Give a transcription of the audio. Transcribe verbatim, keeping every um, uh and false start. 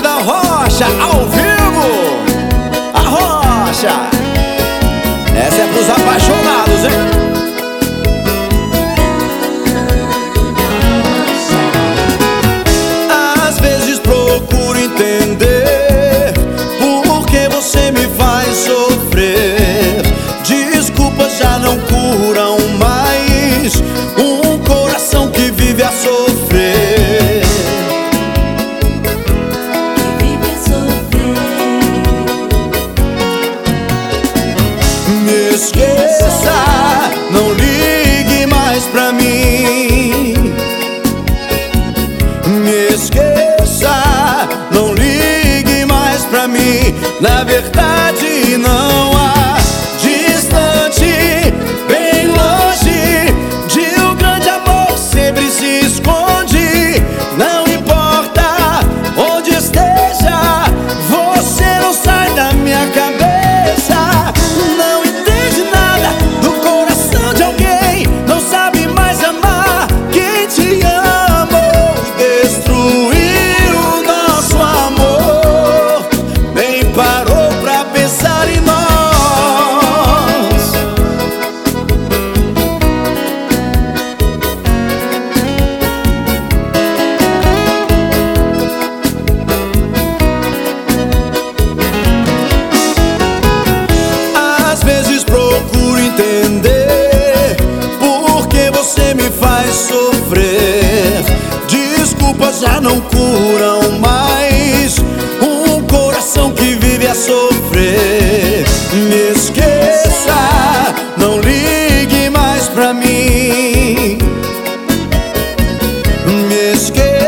da Rocha, ao vivo. A Rocha. Essa é pros apaixonados, hein? Às vezes procuro entender por que você me faz sofrer. Desculpas já não curam mais um coração que vive a sofrer. Que vive a sofrer. Me esqueça, não ligue mais pra mim. Me esqueça, não ligue mais pra mim. Na verdade não há distante, bem longe de um grande amor que sempre se esconde. Não importa onde esteja, você não sai da minha cabeça. Não entende nada do coração de alguém, não sabe mais amar quem te amou. Destruiu o nosso amor, nem parou pra pensar em nós. Às vezes procuro entender por que você me faz sofrer. Desculpas já não curam mais um coração que vive a sofrer. Me esqueça, não ligue mais pra mim. Me esqueça.